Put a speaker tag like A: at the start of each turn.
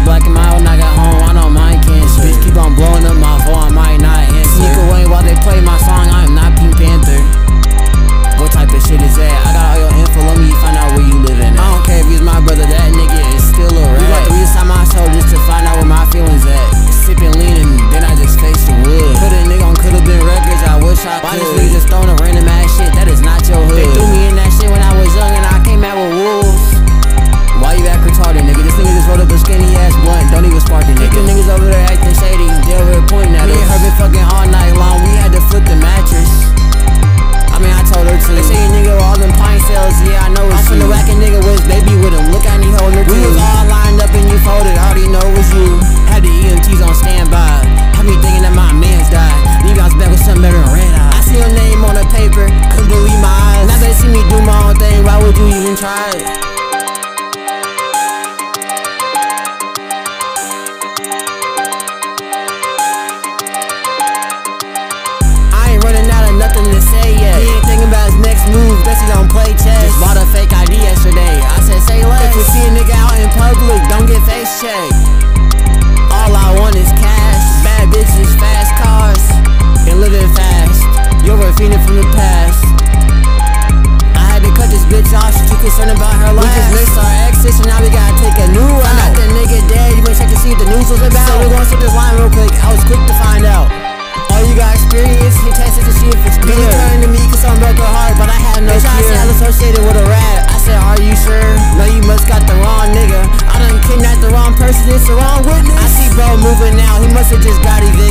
A: black and mild, when I got home, I know mine cancer. Bitch keep on blowing up my phone, I might not answer. Sneak away while they play my song, I am not Pink Panther. What type of shit is that? I got all your info, let me find out where you living at. I don't care if he's my brother, that nigga is still a rat. We got to resign my soul just to find out where my feelings at. Sipping lean and then I just face the wood. Put a nigga on could've been records, I wish I could. Why this nigga just throwing a random ass shit? That is not your hood. They threw me in that shit when I was young and I came out with wolves. Why you act retarded, nigga? This nigga just rolled up a skinny ass blunt, don't even spark it, nigga. The niggas over there acting shady, they over there pointing at us. Me and her been fucking all night long, we had to flip the mattress. I mean, I told her to. They say you nigga with all them pine sales, yeah, I know it's you. I'm finna whack a nigga with his baby with him, look at me holding her too. We was all lined up and you folded, I already know it was you. Had the EMTs on standby, had me thinking that my mans died. Leave y'all's back with something better than red eye. I see your name on the paper, couldn't believe my eyes. Now they see me do my own thing, why would you even try it? Nothing to say yet. He ain't thinking about his next move, guess he don't play chess. Just bought a fake ID yesterday, I said say less. If you see a nigga out in public, don't get face checked. All I want is cash, bad bitches, fast cars, and living fast. You're a fiend from the past. I had to cut this bitch off, she too concerned about her life. We just missed our exit, so now we gotta take a new route. Found out that nigga dead, you went check to see what the news was about. So we're gonna skip this line real quick, I was quick to find out. Oh, you got experience? Hit tests to see if it's good. You turn to me cause I'm broke or hard, but I have no fear. I said I'm associated with a rat. I said, are you sure? No, you must got the wrong nigga. I done kidnapped the wrong person, it's the wrong witness. I see bro moving now, he must've just got evicted.